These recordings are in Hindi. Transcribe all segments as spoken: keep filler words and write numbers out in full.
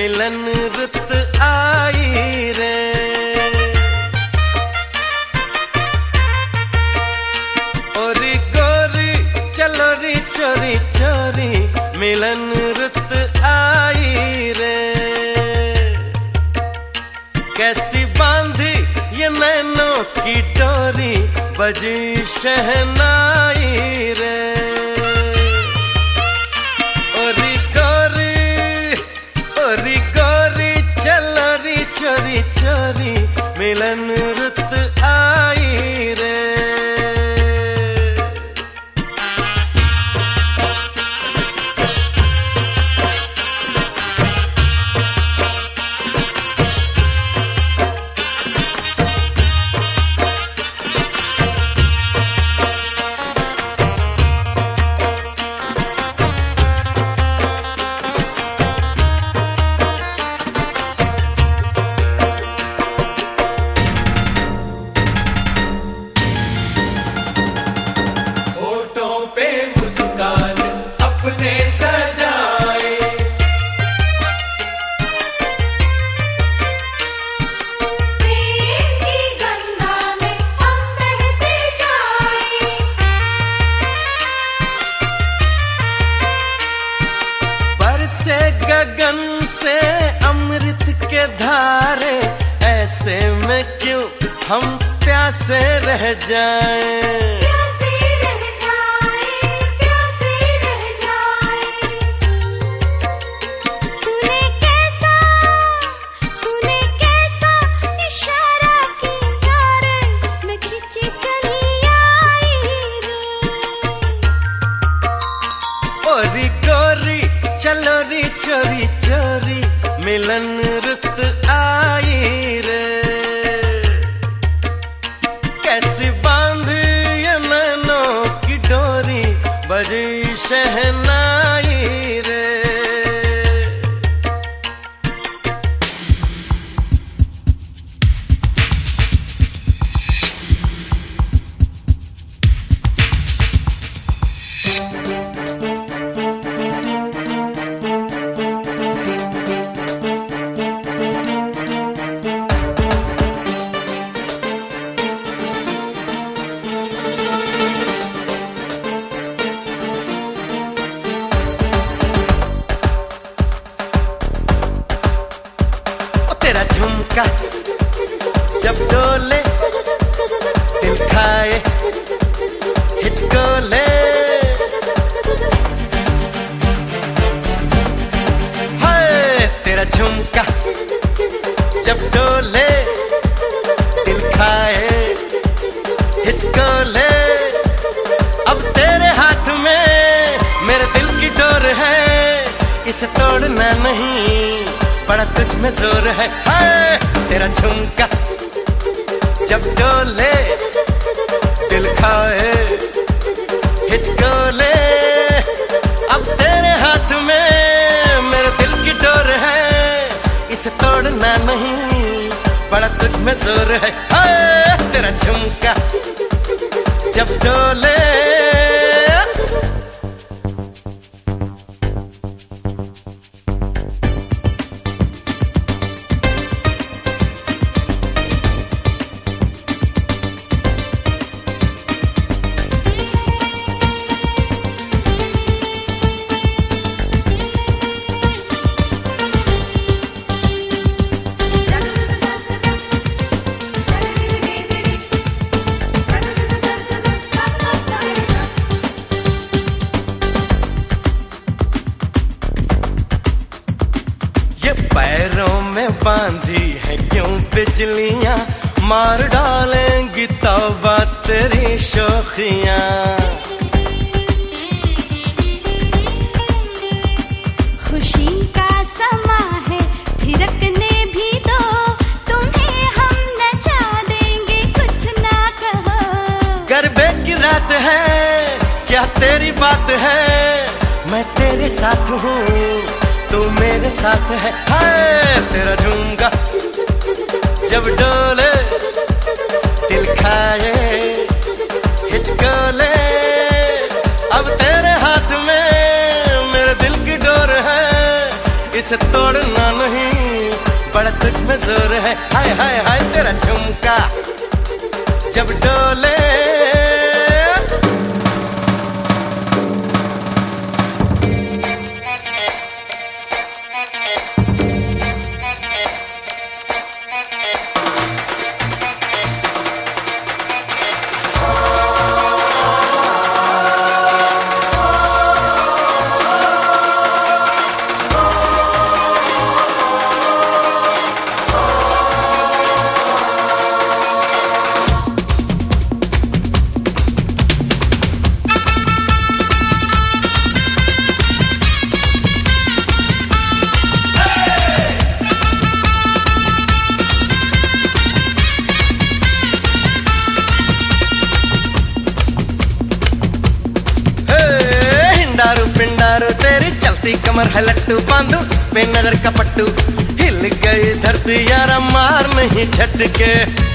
मिलन रुत आई रे। ओरी गोरी चलो री चोरी चोरी मिलन रुत आई रे। कैसी बांधी ये नैनों की डोरी बजी शहनाई रे। ओरी गोरी ओरी गोरी चलो री चोरी चोरी मिलन रुत आई रे। से गगन से अमृत के धारे ऐसे में क्यों हम प्यासे रह जाएं। प्यासे रह जाएं, प्यासे रह जाएं। तूने कैसा तूने कैसा इशारा किया रे, मैं खिंची चली आई रे। ओरी गोरी चलो री चोरी चोरी मिलन रुत आई रे। कैसी बांधी ये नैनों की डोरी बजी शहनाई रे। तेरा झुमका जब डोले दिल खाए हिचकोले। हाय तेरा झुमका जब डोले दिल खाए हिचकोले। अब तेरे हाथ में मेरे दिल की डोर है, इसे तोड़ना नहीं बड़ा तुझ में जोर है। हाय तेरा झुमका जब डोले दिल खाए हिचकोले। अब तेरे हाथ में मेरे दिल की डोर है, इसे तोड़ना नहीं बड़ा तुझ में जोर है। हाय तेरा झुमका जब डोले। ये पैरों में बांधी है क्यों बिजलियां, मार डालेंगी तौबा तेरी शोखियां। खुशी का समा है थिरकने भी दो, तुम्हें हम नचा देंगे कुछ ना कहो। गरबे की रात है क्या तेरी बात है, मैं तेरे साथ हूँ तू मेरे साथ है। हाय तेरा झुमका जब डोले दिल खाए हिचकोले। अब तेरे हाथ में मेरे दिल की डोर है, इसे तोड़ना नहीं तुझ में जोर है। हाय हाय हाय तेरा झुमका जब डोले, हिंडारू पिंडारू तेरी चलती कमर है लट्टू, बांधू इस पे नजर का पट्टू, हिल गई धरती यारा मार नहीं झटके।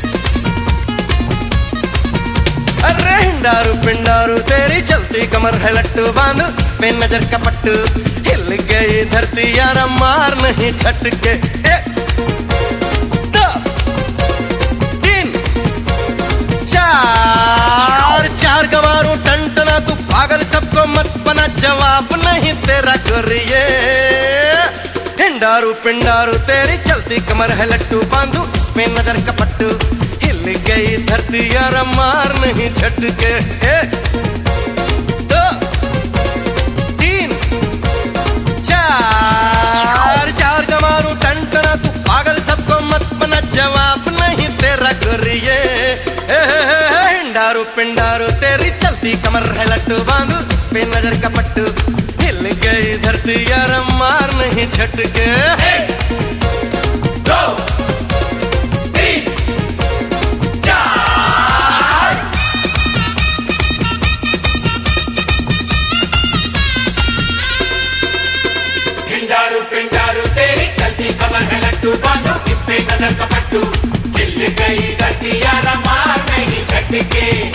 अरे हिंडारू पिंडारू तेरी चलती कमर है लट्टू, बांधू इस पे नजर का पट्टू, हिल गई धरती यारा मार नहीं झटके। एक दो तीन चार, चार गवारू टंटना तू पागल सबको मत बना, जवाब नहीं तेरा करिए। हिंडारू पिंडारू तेरी चलती कमर है लट्टू, बांधू इस पे नजर का पट्टू, हिल गई धरती यार मार नहीं झटके। एक दो तीन चार, चार गवारू टंटना तू पागल सबको मत बना, जवाब नहीं तेरा करिए। हिंडारू पिंडारू तेरी चलती कमर है लट्टू, बांधू इस पे नजर का पट्टू, हिल गई धरती यार मार नहीं झटके। दो तीन चार, हिंडारू पिंडारू तेरी चलती कमर है लट्टू, बांधो इस पे नजर का पट्टू, हिल गई धरती यारा मार नहीं झटके।